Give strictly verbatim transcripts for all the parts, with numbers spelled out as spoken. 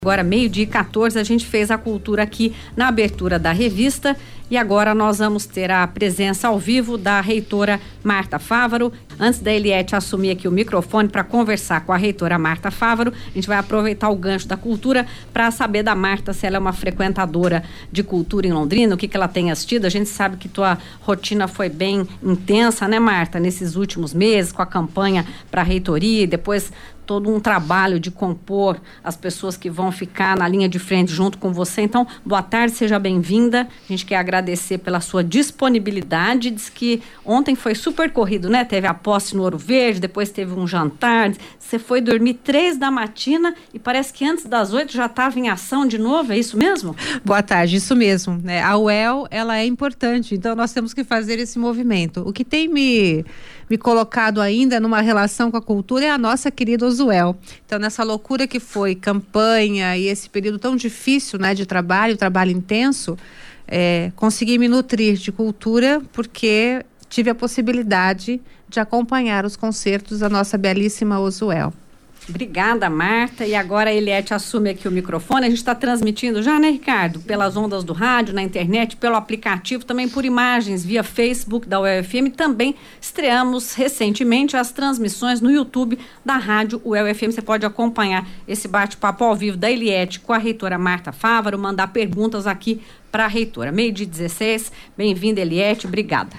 Agora, meio-dia e quatorze, a gente fez a cultura aqui na abertura da revista e agora nós vamos ter a presença ao vivo da reitora Marta Fávaro. Antes da Eliette assumir aqui o microfone para conversar com a reitora Marta Fávaro, a gente vai aproveitar o gancho da cultura para saber da Marta se ela é uma frequentadora de cultura em Londrina, o que, que ela tem assistido. A gente sabe que tua rotina foi bem intensa, né, Marta, nesses últimos meses, com a campanha para a reitoria e depois todo um trabalho de compor as pessoas que vão ficar na linha de frente junto com você. Então, boa tarde, seja bem-vinda. A gente quer agradecer pela sua disponibilidade. Diz que ontem foi super corrido, né? Teve a posse no Ouro Verde, depois teve um jantar. Você foi dormir três da matina e parece que antes das oito já estava em ação de novo, é isso mesmo? Boa tarde, isso mesmo, né? A U E L, ela é importante, então nós temos que fazer esse movimento. O que tem me, me colocado ainda numa relação com a cultura é a nossa querida Ozuel. Então, nessa loucura que foi campanha e esse período tão difícil, né, de trabalho, trabalho intenso, é, consegui me nutrir de cultura porque tive a possibilidade de acompanhar os concertos da nossa belíssima Ozuel. Obrigada, Marta. E agora a Eliette assume aqui o microfone. A gente está transmitindo já, né, Ricardo? Pelas ondas do rádio, na internet, pelo aplicativo, também por imagens via Facebook da U E L F M. Também estreamos recentemente as transmissões no YouTube da rádio U E L F M. Você pode acompanhar esse bate-papo ao vivo da Eliette com a reitora Marta Fávaro, mandar perguntas aqui para a reitora. Meio-dia dezesseis. Bem-vinda, Eliette. Obrigada.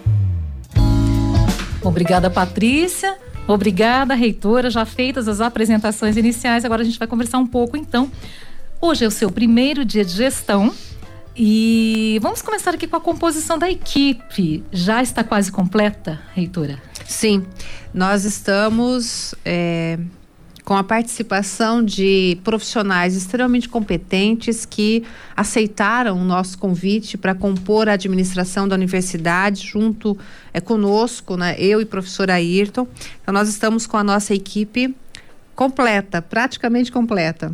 Obrigada, Patrícia. Obrigada, reitora, já feitas as apresentações iniciais, agora a gente vai conversar um pouco, então. Hoje é o seu primeiro dia de gestão e vamos começar aqui com a composição da equipe. Já está quase completa, reitora? Sim, nós estamos é, com a participação de profissionais extremamente competentes que aceitaram o nosso convite para compor a administração da universidade junto é, conosco, né, eu e o professor Ayrton. Então, nós estamos com a nossa equipe completa, praticamente completa.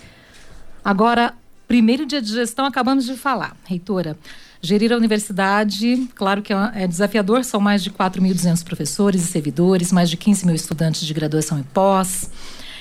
Agora, primeiro dia de gestão, acabamos de falar, reitora. Gerir a universidade, claro que é desafiador, são mais de quatro mil e duzentos professores e servidores, mais de quinze mil estudantes de graduação e pós.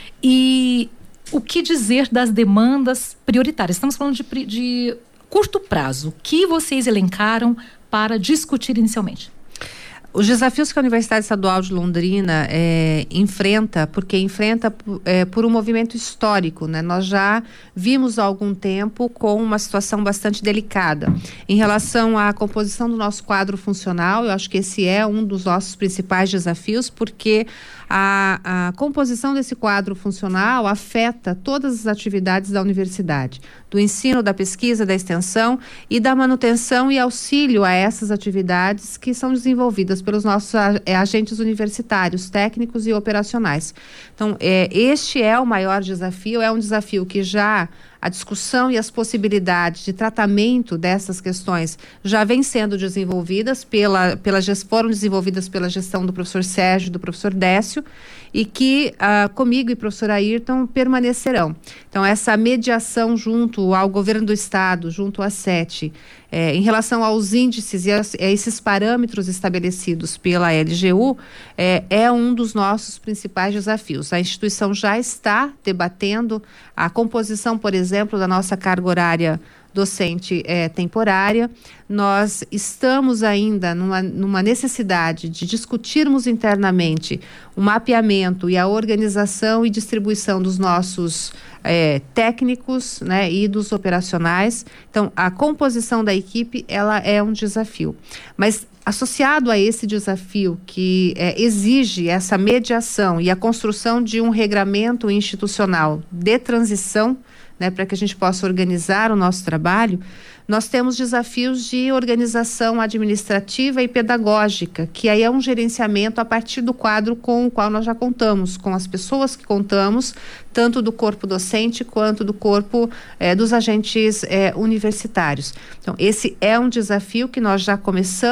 E o que dizer das demandas prioritárias? Estamos falando de, de curto prazo. O que vocês elencaram para discutir inicialmente? Os desafios que a Universidade Estadual de Londrina é, enfrenta, porque enfrenta é, por um movimento histórico, né? Nós já vimos há algum tempo com uma situação bastante delicada. Em relação à composição do nosso quadro funcional, eu acho que esse é um dos nossos principais desafios, porque a, a composição desse quadro funcional afeta todas as atividades da universidade, do ensino, da pesquisa, da extensão e da manutenção e auxílio a essas atividades que são desenvolvidas pelos nossos agentes universitários, técnicos e operacionais. Então, é, este é o maior desafio, é um desafio que já a discussão e as possibilidades de tratamento dessas questões já vêm sendo desenvolvidas pela, pela foram desenvolvidas pela gestão do professor Sérgio e do professor Décio e que ah, comigo e professor Ayrton permanecerão. Então, essa mediação junto ao governo do estado, junto à SETE, é, em relação aos índices e a, a esses parâmetros estabelecidos pela L G U, é, é um dos nossos principais desafios. A instituição já está debatendo a composição, por exemplo, da nossa carga horária docente é, temporária. Nós estamos ainda numa, numa necessidade de discutirmos internamente o mapeamento e a organização e distribuição dos nossos é, técnicos, né, e dos operacionais. Então, a composição da equipe, ela é um desafio. Mas associado a esse desafio que é, exige essa mediação e a construção de um regramento institucional de transição, né, para que a gente possa organizar o nosso trabalho, nós temos desafios de organização administrativa e pedagógica, que aí é um gerenciamento a partir do quadro com o qual nós já contamos, com as pessoas que contamos, tanto do corpo docente quanto do corpo eh, dos agentes eh, universitários. Então, esse é um desafio que nós já começamos a debater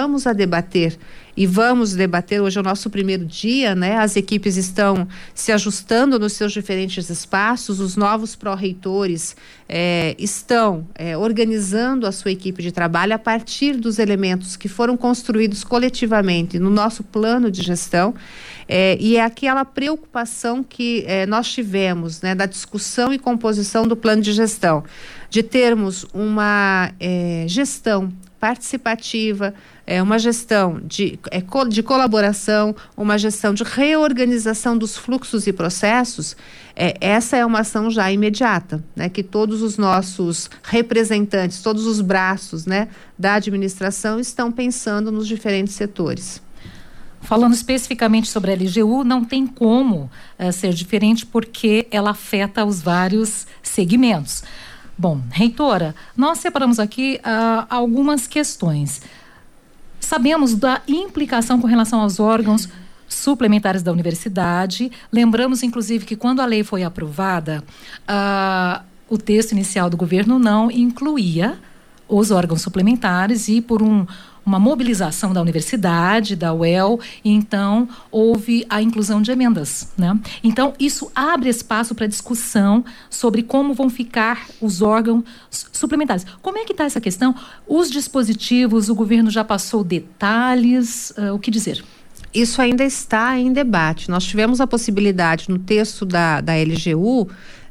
debater e vamos debater, hoje é o nosso primeiro dia, né? As equipes estão se ajustando nos seus diferentes espaços, os novos pró-reitores é, estão é, organizando a sua equipe de trabalho a partir dos elementos que foram construídos coletivamente no nosso plano de gestão, é, e é aquela preocupação que é, nós tivemos, né, da discussão e composição do plano de gestão, de termos uma é, gestão participativa, é uma gestão de, é, de colaboração, uma gestão de reorganização dos fluxos e processos. É, essa é uma ação já imediata, né, que todos os nossos representantes, todos os braços, né, da administração estão pensando nos diferentes setores. Falando especificamente sobre a L G U, não tem como uh, ser diferente, porque ela afeta os vários segmentos. Bom, reitora, nós separamos aqui uh, algumas questões. Sabemos da implicação com relação aos órgãos suplementares da universidade. Lembramos, inclusive, que quando a lei foi aprovada, uh, o texto inicial do governo não incluía os órgãos suplementares, e por um, uma mobilização da universidade, da U E L, então houve a inclusão de emendas, né? Então isso abre espaço para discussão sobre como vão ficar os órgãos suplementares. Como é que está essa questão? Os dispositivos, o governo já passou detalhes, uh, o que dizer? Isso ainda está em debate. Nós tivemos a possibilidade no texto da, da L G U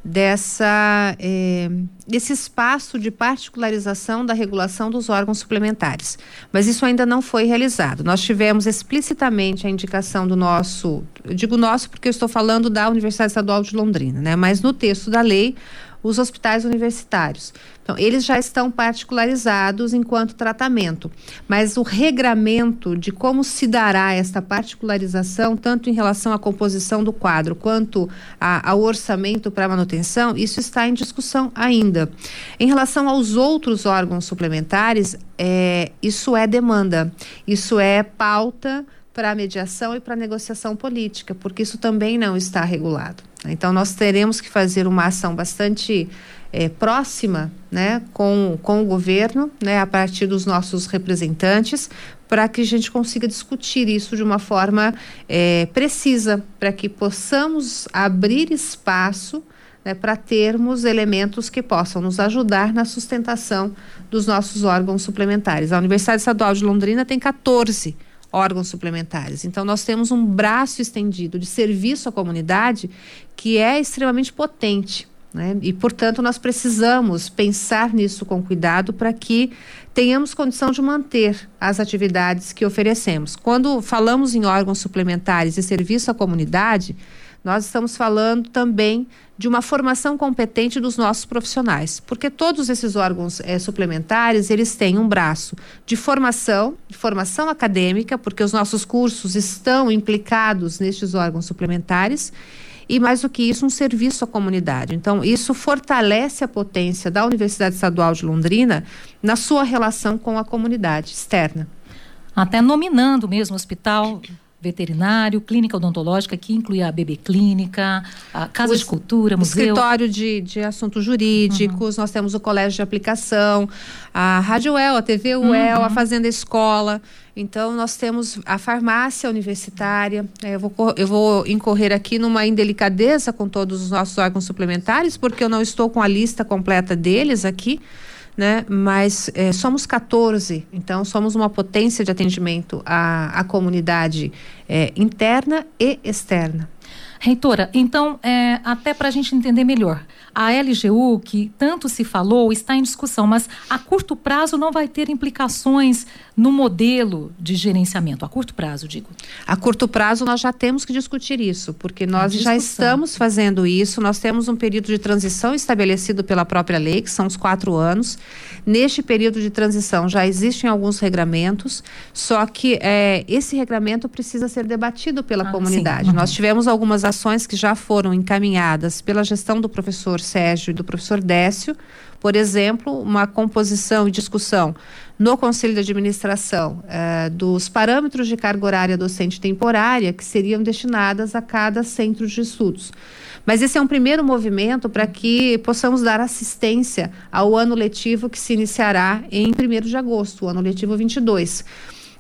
dessa, eh, desse espaço de particularização da regulação dos órgãos suplementares, mas isso ainda não foi realizado. Nós tivemos explicitamente a indicação do nosso, eu digo nosso porque eu estou falando da Universidade Estadual de Londrina, né? Mas no texto da lei, os hospitais universitários. Então, eles já estão particularizados enquanto tratamento, mas o regramento de como se dará esta particularização, tanto em relação à composição do quadro, quanto a, ao orçamento para manutenção, isso está em discussão ainda. Em relação aos outros órgãos suplementares, é, isso é demanda, isso é pauta para a mediação e para a negociação política, porque isso também não está regulado. Então, nós teremos que fazer uma ação bastante é, próxima, né, com, com o governo, né, a partir dos nossos representantes, para que a gente consiga discutir isso de uma forma é, precisa, para que possamos abrir espaço, né, para termos elementos que possam nos ajudar na sustentação dos nossos órgãos suplementares. A Universidade Estadual de Londrina tem quatorze órgãos suplementares. Então, nós temos um braço estendido de serviço à comunidade que é extremamente potente, né? E, portanto, nós precisamos pensar nisso com cuidado para que tenhamos condição de manter as atividades que oferecemos. Quando falamos em órgãos suplementares e serviço à comunidade, nós estamos falando também de uma formação competente dos nossos profissionais, porque todos esses órgãos é, suplementares, eles têm um braço de formação, de formação acadêmica, porque os nossos cursos estão implicados nestes órgãos suplementares, e mais do que isso, um serviço à comunidade. Então, isso fortalece a potência da Universidade Estadual de Londrina na sua relação com a comunidade externa. Até nominando mesmo o hospital veterinário, clínica odontológica, que inclui a bebê clínica, a casa o, de cultura, museu. Escritório de, de assuntos jurídicos, uhum. Nós temos o colégio de aplicação, a Rádio U E L, a T V U E L, uhum. a Fazenda Escola. Então, nós temos a farmácia universitária. Eu vou, eu vou incorrer aqui numa indelicadeza com todos os nossos órgãos suplementares, porque eu não estou com a lista completa deles aqui, né? Mas é, somos quatorze, então somos uma potência de atendimento à, à comunidade é, interna e externa. Reitora, então, é, até para a gente entender melhor, a L G U, que tanto se falou, está em discussão, mas a curto prazo não vai ter implicações no modelo de gerenciamento, a curto prazo, digo. A curto prazo nós já temos que discutir isso, porque nós já estamos fazendo isso, nós temos um período de transição estabelecido pela própria lei, que são os quatro anos. Neste período de transição já existem alguns regramentos, só que é, esse regramento precisa ser debatido pela ah, comunidade. Uhum. Nós tivemos algumas ações que já foram encaminhadas pela gestão do professor Sérgio e do professor Décio, por exemplo, uma composição e discussão no Conselho de Administração eh, dos parâmetros de carga horária docente temporária que seriam destinadas a cada centro de estudos. Mas esse é um primeiro movimento para que possamos dar assistência ao ano letivo que se iniciará em primeiro de agosto, o ano letivo vinte e dois.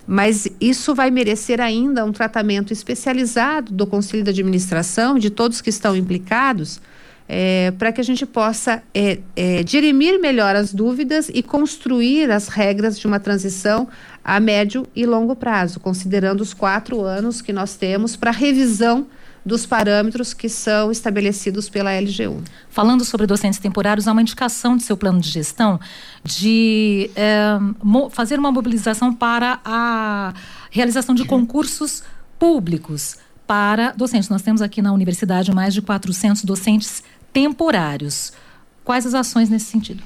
Mas isso vai merecer ainda um tratamento especializado do Conselho de Administração, de todos que estão implicados, é, para que a gente possa é, é, dirimir melhor as dúvidas e construir as regras de uma transição a médio e longo prazo, considerando os quatro anos que nós temos para revisão dos parâmetros que são estabelecidos pela L G U. Falando sobre docentes temporários, há uma indicação de seu plano de gestão de é, mo- fazer uma mobilização para a realização de concursos públicos para docentes. Nós temos aqui na universidade mais de quatrocentos docentes temporários. Quais as ações nesse sentido?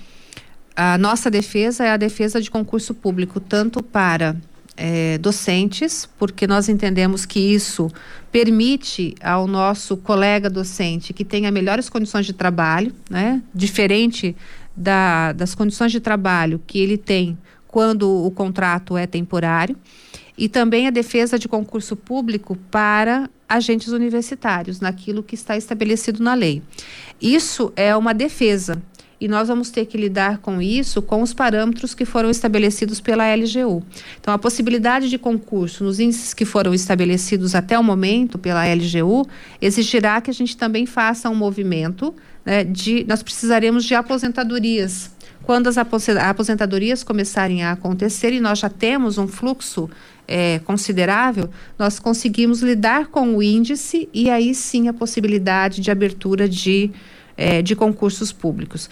A nossa defesa é a defesa de concurso público, tanto para É, docentes, porque nós entendemos que isso permite ao nosso colega docente que tenha melhores condições de trabalho, né? Diferente da, das condições de trabalho que ele tem quando o contrato é temporário, e também a defesa de concurso público para agentes universitários, naquilo que está estabelecido na lei. Isso é uma defesa. E nós vamos ter que lidar com isso, com os parâmetros que foram estabelecidos pela L G U. Então, a possibilidade de concurso nos índices que foram estabelecidos até o momento pela L G U exigirá que a gente também faça um movimento, né, de, nós precisaremos de aposentadorias. Quando as aposentadorias começarem a acontecer e nós já temos um fluxo é, considerável, nós conseguimos lidar com o índice e aí sim a possibilidade de abertura de É, de concursos públicos.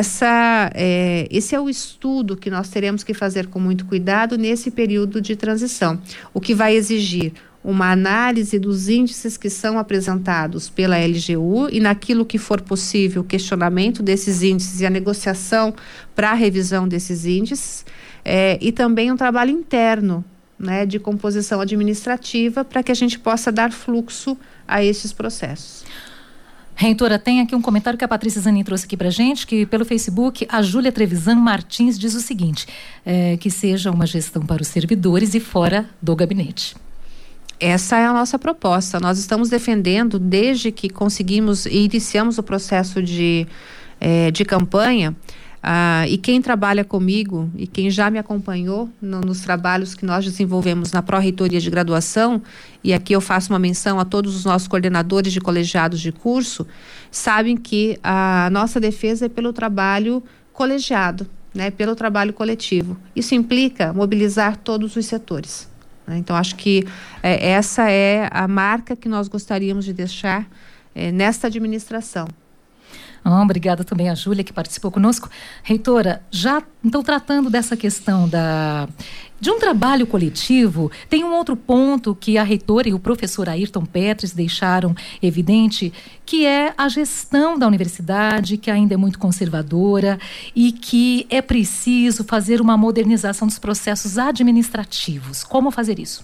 Essa, é, esse é o estudo que nós teremos que fazer com muito cuidado nesse período de transição, o que vai exigir uma análise dos índices que são apresentados pela L G U e, naquilo que for possível, o questionamento desses índices e a negociação para a revisão desses índices, é, e também um trabalho interno, né, de composição administrativa para que a gente possa dar fluxo a esses processos. Reitora, tem aqui um comentário que a Patrícia Zanin trouxe aqui pra gente, que pelo Facebook a Júlia Trevisan Martins diz o seguinte, é, que seja uma gestão para os servidores e fora do gabinete. Essa é a nossa proposta. Nós estamos defendendo, desde que conseguimos e iniciamos o processo de, é, de campanha, ah, e quem trabalha comigo e quem já me acompanhou no, nos trabalhos que nós desenvolvemos na Pró-Reitoria de Graduação, e aqui eu faço uma menção a todos os nossos coordenadores de colegiados de curso, sabem que a nossa defesa é pelo trabalho colegiado, né, pelo trabalho coletivo. Isso implica mobilizar todos os setores. Então, acho que é, essa é a marca que nós gostaríamos de deixar é, nesta administração. Ah, obrigada também a Júlia, que participou conosco. Reitora, já então tratando dessa questão da, de um trabalho coletivo, tem um outro ponto que a reitora e o professor Ayrton Petris deixaram evidente, que é a gestão da universidade, que ainda é muito conservadora e que é preciso fazer uma modernização dos processos administrativos. Como fazer isso?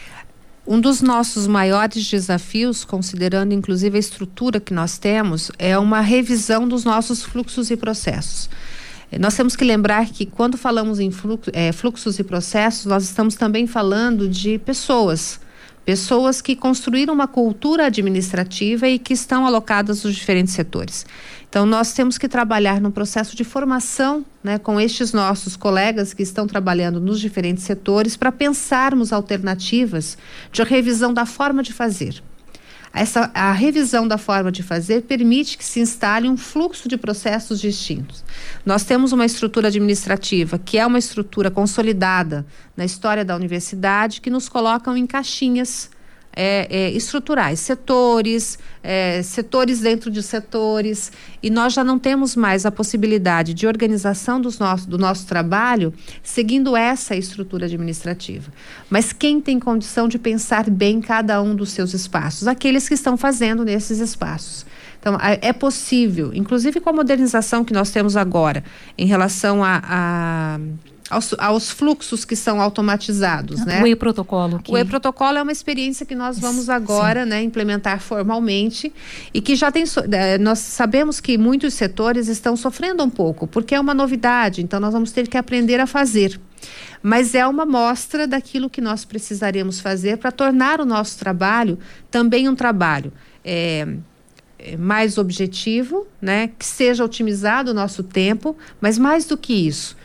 Um dos nossos maiores desafios, considerando inclusive a estrutura que nós temos, é uma revisão dos nossos fluxos e processos. Nós temos que lembrar que quando falamos em fluxo, é, fluxos e processos, nós estamos também falando de pessoas. Pessoas que construíram uma cultura administrativa e que estão alocadas nos diferentes setores. Então, nós temos que trabalhar no processo de formação, né, com estes nossos colegas que estão trabalhando nos diferentes setores para pensarmos alternativas de revisão da forma de fazer. Essa, a revisão da forma de fazer permite que se instale um fluxo de processos distintos. Nós temos uma estrutura administrativa que é uma estrutura consolidada na história da universidade, que nos colocam em caixinhas é, é, estruturais, setores, é, setores dentro de setores, e nós já não temos mais a possibilidade de organização dos nosso, do nosso trabalho seguindo essa estrutura administrativa. Mas quem tem condição de pensar bem cada um dos seus espaços? Aqueles que estão fazendo nesses espaços. Então, é possível, inclusive com a modernização que nós temos agora, em relação a... a Aos, aos fluxos que são automatizados, né? O e-protocolo. Que... O e-protocolo é uma experiência que nós vamos agora, né, implementar formalmente e que já tem, nós sabemos que muitos setores estão sofrendo um pouco, porque é uma novidade, então nós vamos ter que aprender a fazer. Mas é uma mostra daquilo que nós precisaremos fazer para tornar o nosso trabalho também um trabalho é, mais objetivo, né? Que seja otimizado o nosso tempo, mas mais do que isso,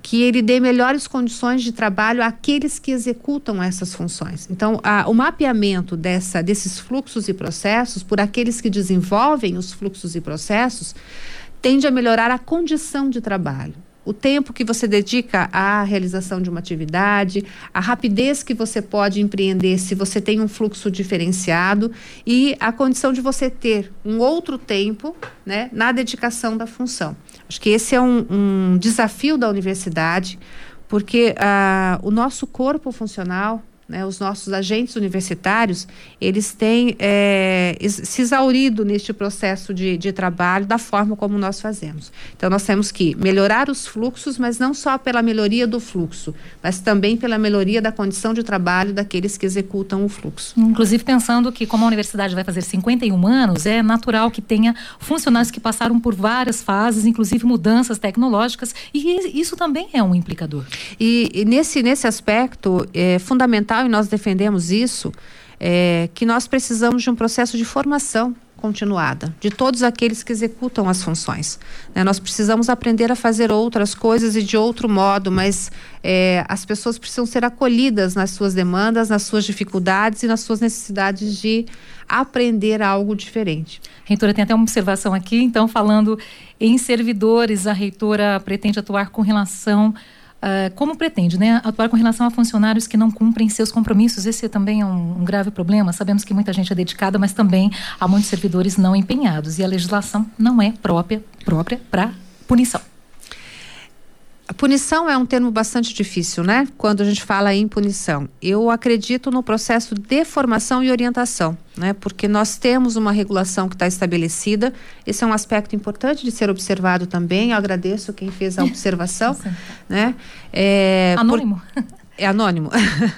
que ele dê melhores condições de trabalho àqueles que executam essas funções. Então, a, o mapeamento dessa, desses fluxos e processos por aqueles que desenvolvem os fluxos e processos tende a melhorar a condição de trabalho. O tempo que você dedica à realização de uma atividade, a rapidez que você pode empreender se você tem um fluxo diferenciado e a condição de você ter um outro tempo, né, na dedicação da função. Acho que esse é um, um desafio da universidade, porque ah, o nosso corpo funcional, né, os nossos agentes universitários, eles têm é, se exaurido neste processo de, de trabalho da forma como nós fazemos. Então, nós temos que melhorar os fluxos, mas não só pela melhoria do fluxo, mas também pela melhoria da condição de trabalho daqueles que executam o fluxo. Inclusive, pensando que como a universidade vai fazer cinquenta e um anos, é natural que tenha funcionários que passaram por várias fases, inclusive mudanças tecnológicas, e isso também é um implicador. E, e nesse, nesse aspecto, é fundamental, e nós defendemos isso, é, que nós precisamos de um processo de formação continuada de todos aqueles que executam as funções, né? Nós precisamos aprender a fazer outras coisas e de outro modo, mas é, as pessoas precisam ser acolhidas nas suas demandas, nas suas dificuldades e nas suas necessidades de aprender algo diferente. Reitora, tem até uma observação aqui, então, falando em servidores, a reitora pretende atuar com relação Uh, como pretende, né, atuar com relação a funcionários que não cumprem seus compromissos. Esse também é um, um grave problema. Sabemos que muita gente é dedicada, mas também há muitos servidores não empenhados e a legislação não é própria própria para punição. A punição é um termo bastante difícil, né? Quando a gente fala em punição. Eu acredito no processo de formação e orientação, né? Porque nós temos uma regulação que está estabelecida. Esse é um aspecto importante de ser observado também. Eu agradeço quem fez a observação, né? É, anônimo. Por... É anônimo.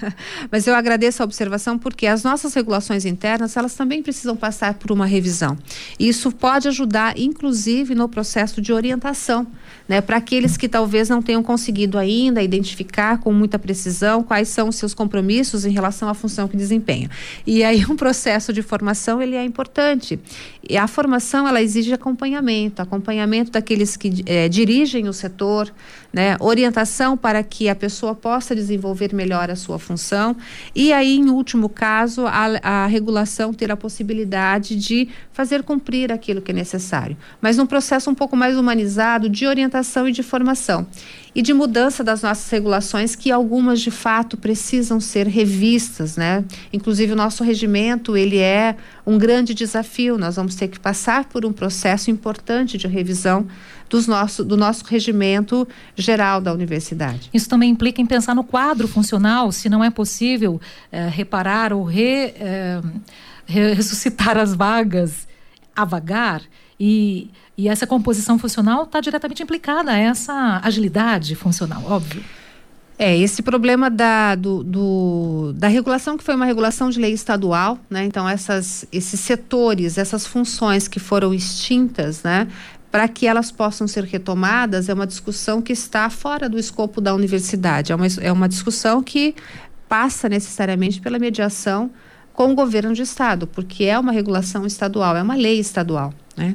Mas eu agradeço a observação porque as nossas regulações internas, elas também precisam passar por uma revisão. E isso pode ajudar, inclusive, no processo de orientação, né, para aqueles que talvez não tenham conseguido ainda identificar com muita precisão quais são os seus compromissos em relação à função que desempenham. E aí um processo de formação, ele é importante. E a formação, ela exige acompanhamento, acompanhamento daqueles que é, dirigem o setor, né, orientação para que a pessoa possa desenvolver melhor a sua função e aí, em último caso, a, a regulação ter a possibilidade de fazer cumprir aquilo que é necessário, mas num processo um pouco mais humanizado de orientação e de formação e de mudança das nossas regulações, que algumas de fato precisam ser revistas, né? Inclusive o nosso regimento, ele é um grande desafio, nós vamos ter que passar por um processo importante de revisão dos nosso, do nosso regimento geral da universidade. Isso também implica em pensar no quadro funcional, se não é possível é, reparar ou re, é, re, ressuscitar as vagas a vagar, e, e essa composição funcional está diretamente implicada a essa agilidade funcional, óbvio. É, esse problema da, do, do, da regulação, que foi uma regulação de lei estadual, né? Então, essas, esses setores, essas funções que foram extintas, né? Para que elas possam ser retomadas, é uma discussão que está fora do escopo da universidade. É uma, é uma discussão que passa necessariamente pela mediação com o governo de estado, porque é uma regulação estadual, é uma lei estadual, né?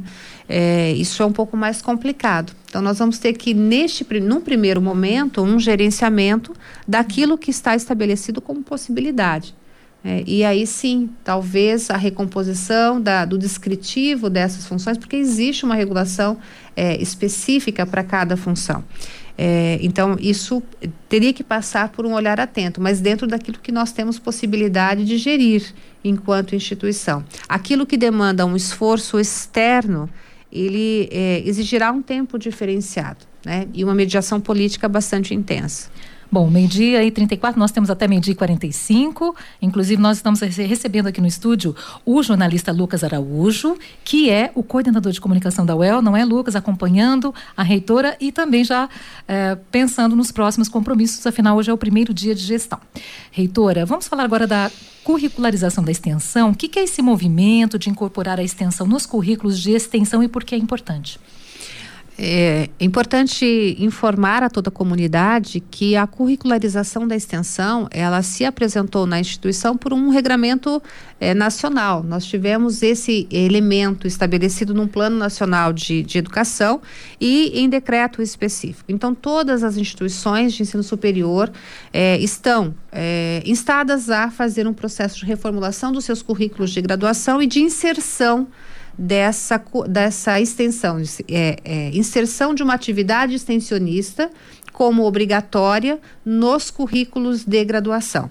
É, isso é um pouco mais complicado. Então, nós vamos ter que, neste, num primeiro momento, um gerenciamento daquilo que está estabelecido como possibilidade. É, e aí sim, talvez a recomposição da, do descritivo dessas funções, porque existe uma regulação é, específica para cada função. É, então, isso teria que passar por um olhar atento, mas dentro daquilo que nós temos possibilidade de gerir enquanto instituição. Aquilo que demanda um esforço externo, ele é, exigirá um tempo diferenciado, né? E uma mediação política bastante intensa. Bom, meio-dia e trinta e quatro, nós temos até meio-dia e quarenta e cinco. Inclusive, nós estamos recebendo aqui no estúdio o jornalista Lucas Araújo, que é o coordenador de comunicação da U E L, não é, Lucas? Acompanhando a reitora e também já é, pensando nos próximos compromissos, afinal, hoje é o primeiro dia de gestão. Reitora, vamos falar agora da curricularização da extensão. O que, que é esse movimento de incorporar a extensão nos currículos de extensão e por que é importante? É importante informar a toda a comunidade que a curricularização da extensão, ela se apresentou na instituição por um regramento é, nacional. Nós tivemos esse elemento estabelecido num plano nacional de, de educação e em decreto específico. Então, todas as instituições de ensino superior é, estão é, instadas a fazer um processo de reformulação dos seus currículos de graduação e de inserção dessa, dessa extensão, é, é, inserção de uma atividade extensionista como obrigatória nos currículos de graduação.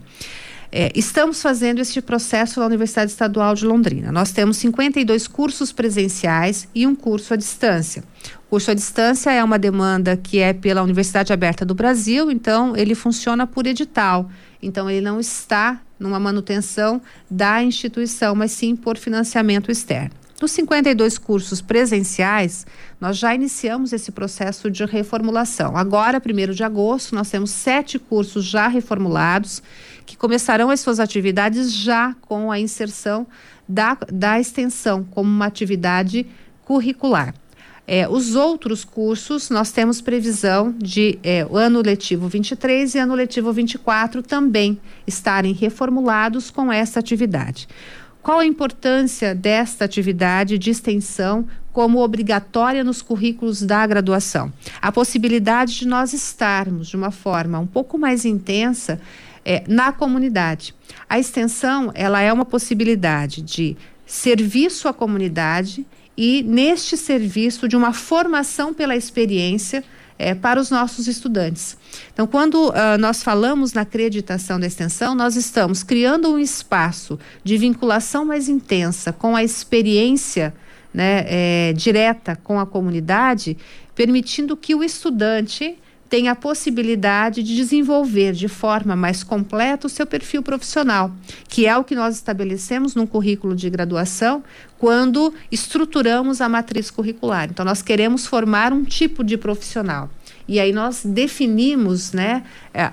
É, estamos fazendo este processo na Universidade Estadual de Londrina. Nós temos cinquenta e dois cursos presenciais e um curso à distância. O curso à distância é uma demanda que é pela Universidade Aberta do Brasil, então ele funciona por edital. Então ele não está numa manutenção da instituição, mas sim por financiamento externo. Dos cinquenta e dois cursos presenciais, nós já iniciamos esse processo de reformulação. Agora, primeiro de agosto, nós temos sete cursos já reformulados, que começarão as suas atividades já com a inserção da, da extensão como uma atividade curricular. É, os outros cursos, nós temos previsão de é, o ano letivo vinte e três e ano letivo vinte e quatro também estarem reformulados com essa atividade. Qual a importância desta atividade de extensão como obrigatória nos currículos da graduação? A possibilidade de nós estarmos de uma forma um pouco mais intensa é, na comunidade. A extensão, ela é uma possibilidade de serviço à comunidade e neste serviço de uma formação pela experiência É, para os nossos estudantes. Então, quando uh, nós falamos na acreditação da extensão, nós estamos criando um espaço de vinculação mais intensa com a experiência, né, é, direta com a comunidade, permitindo que o estudante tenha a possibilidade de desenvolver de forma mais completa o seu perfil profissional, que é o que nós estabelecemos num currículo de graduação quando estruturamos a matriz curricular. Então, nós queremos formar um tipo de profissional. E aí nós definimos, né,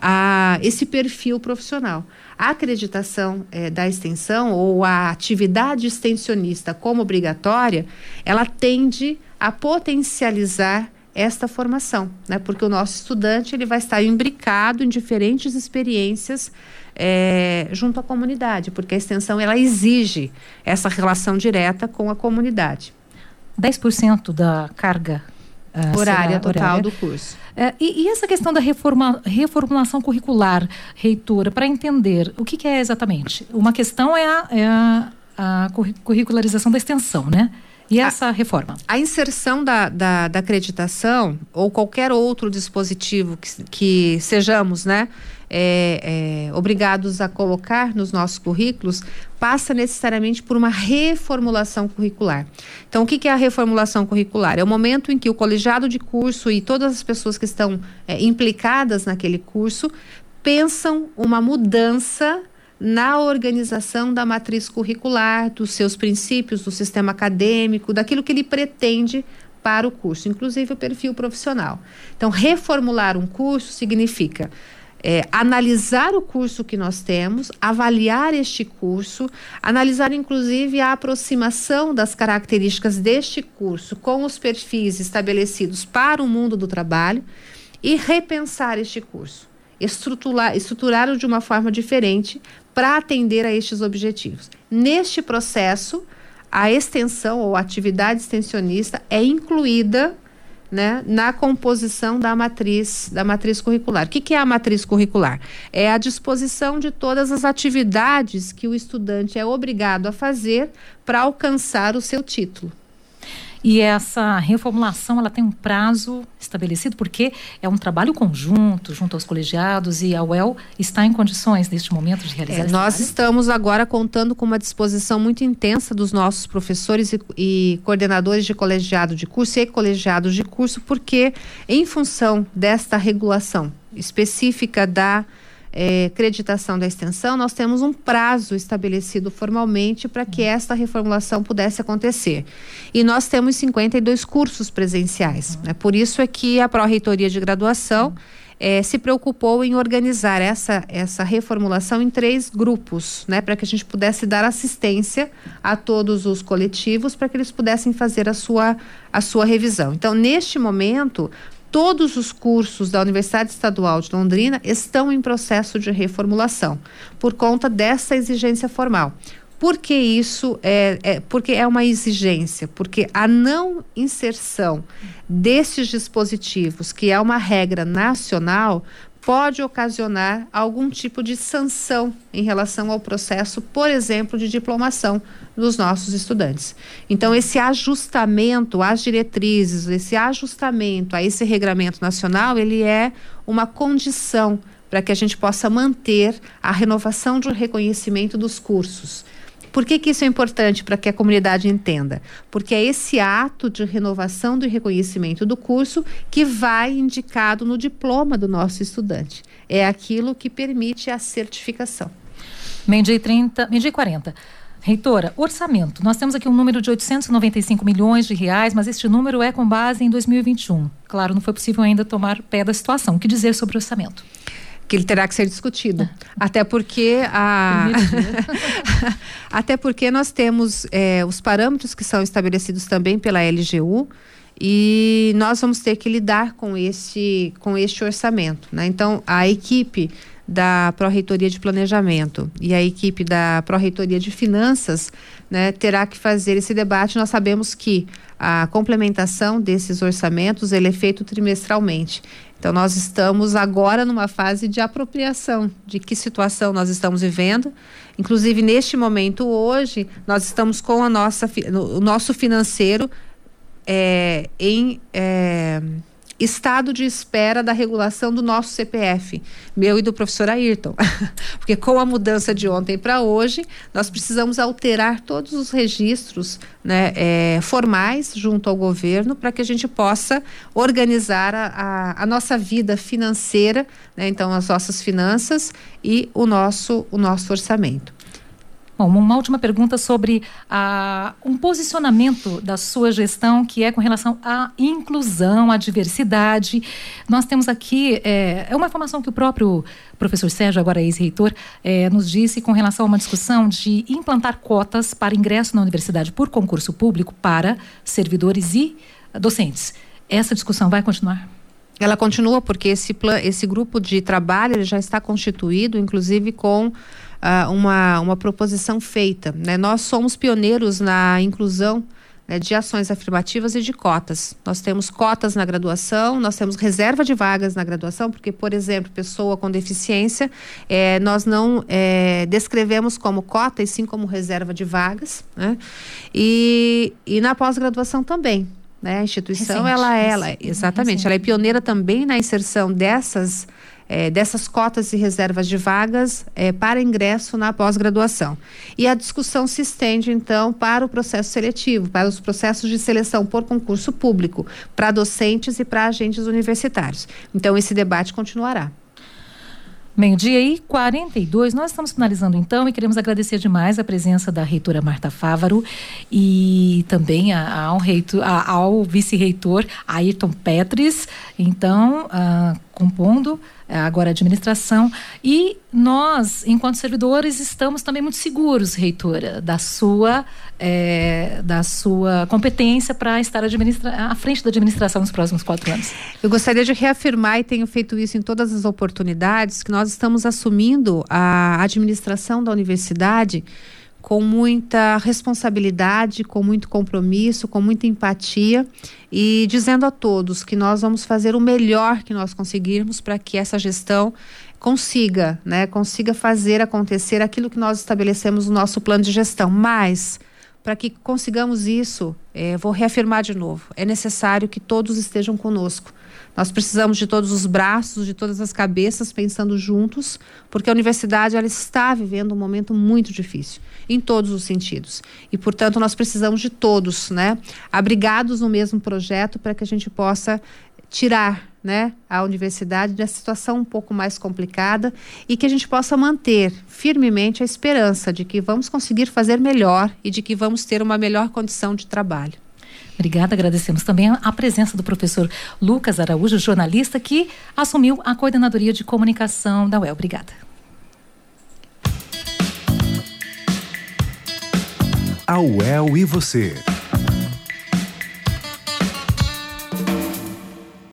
a, a, esse perfil profissional. A acreditação é, da extensão ou a atividade extensionista como obrigatória, ela tende a potencializar esta formação, né? Porque o nosso estudante ele vai estar imbricado em diferentes experiências é, junto à comunidade, porque a extensão ela exige essa relação direta com a comunidade. dez por cento da carga uh, horária total horária. do curso. É, e, e essa questão da reforma, reformulação curricular, reitora, para entender o que, que é exatamente? Uma questão é a, é a, a curricularização da extensão, né? E essa a, reforma? A inserção da, da, da acreditação ou qualquer outro dispositivo que, que sejamos, né, é, é, obrigados a colocar nos nossos currículos passa necessariamente por uma reformulação curricular. Então, o que, que é a reformulação curricular? É o momento em que o colegiado de curso e todas as pessoas que estão é, implicadas naquele curso pensam uma mudança na organização da matriz curricular, dos seus princípios, do sistema acadêmico, daquilo que ele pretende para o curso, inclusive o perfil profissional. Então, reformular um curso significa é, analisar o curso que nós temos, avaliar este curso, analisar inclusive a aproximação das características deste curso com os perfis estabelecidos para o mundo do trabalho e repensar este curso. Estruturar, estruturá-lo de uma forma diferente para atender a estes objetivos. Neste processo, a extensão ou atividade extensionista é incluída, né, na composição da matriz, da matriz curricular. O que, que é a matriz curricular? É a disposição de todas as atividades que o estudante é obrigado a fazer para alcançar o seu título. E essa reformulação, ela tem um prazo estabelecido, porque é um trabalho conjunto, junto aos colegiados, e a U E L está em condições, neste momento, de realizar é, esse Nós trabalho? Estamos agora contando com uma disposição muito intensa dos nossos professores e, e coordenadores de colegiado de curso e colegiados de curso, porque, em função desta regulação específica da É, acreditação da extensão, nós temos um prazo estabelecido formalmente para que esta reformulação pudesse acontecer. E nós temos cinquenta e dois cursos presenciais. Uhum. Né? Por isso é que a Pró-Reitoria de Graduação, é, se preocupou em organizar essa, essa reformulação em três grupos, né, para que a gente pudesse dar assistência a todos os coletivos para que eles pudessem fazer a sua, a sua revisão. Então, neste momento, todos os cursos da Universidade Estadual de Londrina estão em processo de reformulação, por conta dessa exigência formal. Por que isso é, é, porque é uma exigência? Porque a não inserção desses dispositivos, que é uma regra nacional, pode ocasionar algum tipo de sanção em relação ao processo, por exemplo, de diplomação dos nossos estudantes. Então, esse ajustamento às diretrizes, esse ajustamento a esse regramento nacional, ele é uma condição para que a gente possa manter a renovação de reconhecimento dos cursos. Por que que isso é importante para que a comunidade entenda? Porque é esse ato de renovação do reconhecimento do curso que vai indicado no diploma do nosso estudante. É aquilo que permite a certificação. Meio-dia e trinta, meio-dia e quarenta. Reitora, orçamento. Nós temos aqui um número de oitocentos e noventa e cinco milhões de reais, mas este número é com base em dois mil e vinte e um. Claro, não foi possível ainda tomar pé da situação. O que dizer sobre o orçamento? Que ele terá que ser discutido, é. até porque a até porque nós temos é, os parâmetros que são estabelecidos também pela L G U e nós vamos ter que lidar com esse com este orçamento, né? Então a equipe da Pró-Reitoria de Planejamento e a equipe da Pró-Reitoria de Finanças, né, terá que fazer esse debate. Nós sabemos que a complementação desses orçamentos ele é feito trimestralmente. Então, nós estamos agora numa fase de apropriação de que situação nós estamos vivendo. Inclusive, neste momento, hoje, nós estamos com a nossa, o nosso financeiro é, em é, estado de espera da regulação do nosso C P F, meu e do professor Ayrton. Porque com a mudança de ontem para hoje, nós precisamos alterar todos os registros, né, é, formais junto ao governo para que a gente possa organizar a, a, a nossa vida financeira, né, então as nossas finanças e o nosso, o nosso orçamento. Bom, uma última pergunta sobre ah, um posicionamento da sua gestão que é com relação à inclusão, à diversidade. Nós temos aqui, é, é uma informação que o próprio professor Sérgio, agora ex-reitor, é, nos disse com relação a uma discussão de implantar cotas para ingresso na universidade por concurso público para servidores e docentes. Essa discussão vai continuar? Ela continua porque esse, plan, esse grupo de trabalho ele já está constituído, inclusive com Uh, uma, uma proposição feita, né? Nós somos pioneiros na inclusão, né, de ações afirmativas e de cotas. Nós temos cotas na graduação, nós temos reserva de vagas na graduação, porque, por exemplo, pessoa com deficiência, eh, nós não eh, descrevemos como cota e sim como reserva de vagas, né? E, e na pós-graduação também. Né? A instituição, recente, ela, ela, exatamente, recente. Ela é pioneira também na inserção dessas É, dessas cotas e reservas de vagas é, para ingresso na pós-graduação. E a discussão se estende, então, para o processo seletivo, para os processos de seleção por concurso público, para docentes e para agentes universitários. Então, esse debate continuará. Meio-dia e quarenta e dois, nós estamos finalizando então e queremos agradecer demais a presença da reitora Marta Fávaro e também a, ao, reitor, a, ao vice-reitor Ayrton Petris, então, a, compondo agora a administração, e nós, enquanto servidores, estamos também muito seguros, reitora, da sua, é, da sua competência para estar administra- à frente da administração nos próximos quatro anos. Eu gostaria de reafirmar, e tenho feito isso em todas as oportunidades, que nós estamos assumindo a administração da universidade com muita responsabilidade, com muito compromisso, com muita empatia e dizendo a todos que nós vamos fazer o melhor que nós conseguirmos para que essa gestão consiga, né, consiga fazer acontecer aquilo que nós estabelecemos no nosso plano de gestão. Mas, para que consigamos isso, é, vou reafirmar de novo, é necessário que todos estejam conosco. Nós precisamos de todos os braços, de todas as cabeças pensando juntos, porque a universidade ela está vivendo um momento muito difícil, em todos os sentidos. E, portanto, nós precisamos de todos, né, abrigados no mesmo projeto para que a gente possa tirar, né, a universidade dessa situação um pouco mais complicada e que a gente possa manter firmemente a esperança de que vamos conseguir fazer melhor e de que vamos ter uma melhor condição de trabalho. Obrigada, agradecemos também a presença do professor Lucas Araújo, jornalista, que assumiu a coordenadoria de comunicação da U E L. Obrigada. A U E L e você.